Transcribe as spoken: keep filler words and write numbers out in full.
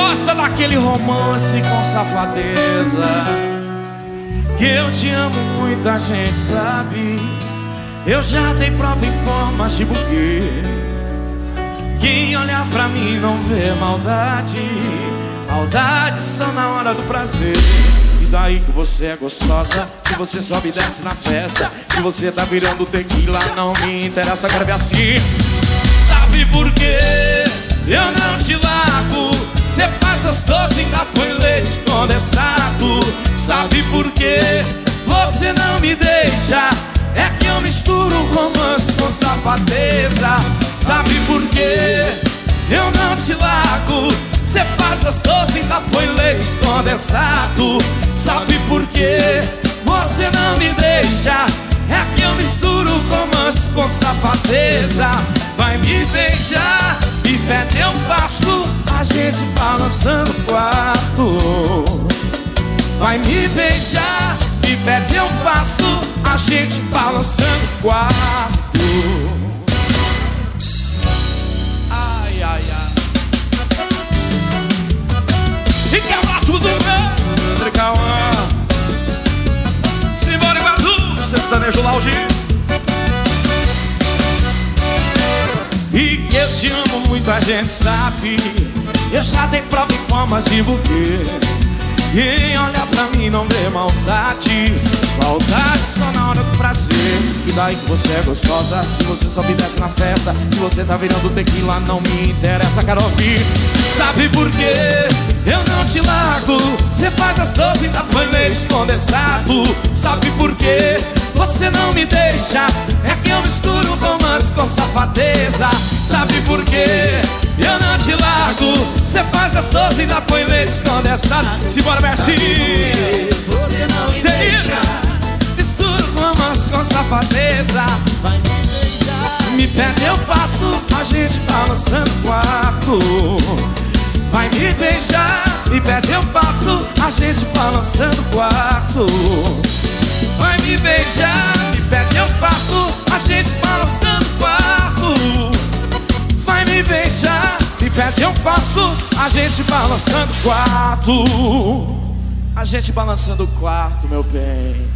gosta daquele romance com safadeza. Que eu te amo, muita gente sabe. Eu já dei prova em formas de buquê. Quem olhar pra mim não vê maldade. Maldade só na hora do prazer. E daí que você é gostosa, se você sobe e desce na festa. Se você tá virando tequila, não me interessa, quero ver assim. Sabe por quê? Eu não te largo. Cê faz as doces, ainda põe leite condensado. Sabe por quê? Você não me deixa. É que eu misturo romance com safadeza. Sabe por quê? Eu não te largo. Cê faz as doces, ainda põe leite condensado. Sabe por quê? Você não me deixa. É que eu misturo romance com safadeza. Vai me beijar e pede, eu faço. A gente balançando o quarto. Vai me beijar e pede, eu faço. A gente balançando o quarto. Ai, ai, ai. E quebra tudo, André Cauã. Simbora, Iguatu, sertanejo lounge. E que eu te amo muito, a gente sabe. Eu já dei prova em formas de buquê. Quem olha pra mim não vê maldade. Maldade só na hora do prazer. E daí que você é gostosa, se você só me desce na festa. Se você tá virando tequila, não me interessa, quero ouvir. Sabe por quê? Eu não te largo. Cê faz as doces, ainda põe leite condensado. Sabe por quê? Você não me deixa. É que eu misturo romance com safadeza. Sabe por quê? Eu não te largo. Cê faz as doces, ainda põe leite condensado. Simbora, Messi. Você não me Cê deixa. Misturo romance com safadeza. Vai me beijar. Me pede, eu faço. A gente balançando o quarto. Vai me beijar. Me pede, eu faço. A gente balançando o quarto. Vai me beijar. Me pede, eu faço. A gente balançando o quarto. Vai me beijar. Me pede, eu faço. A gente balançando o quarto. A gente balançando o quarto, meu bem.